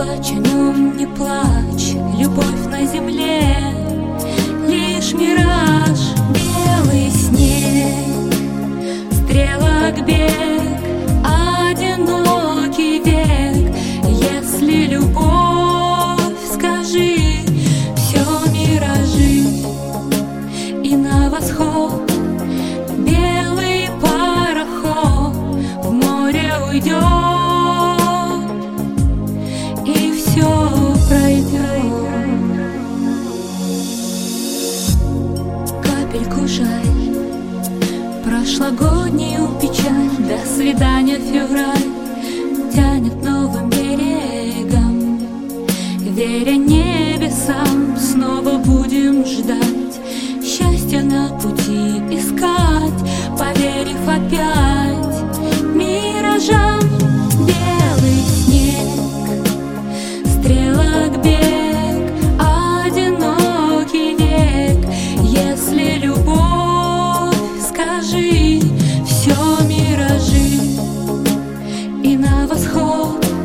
плачь о нем, не плачь, любовь на земле лишь мираж. Белый снег, стрелок бег, одинокий век. Если любовь, скажи, все миражи. И на восход белый пароход в море уйдет, и все пройдет. Капельку жаль, прошлогоднюю печаль. До свидания, февраль тянет новым берегом. Веря небесам, снова будем ждать, счастья на пути искать, поверив опять миражам. Белый снег, стрелок бег, одинокий век. Если любовь, скажи, все миражи. И на восход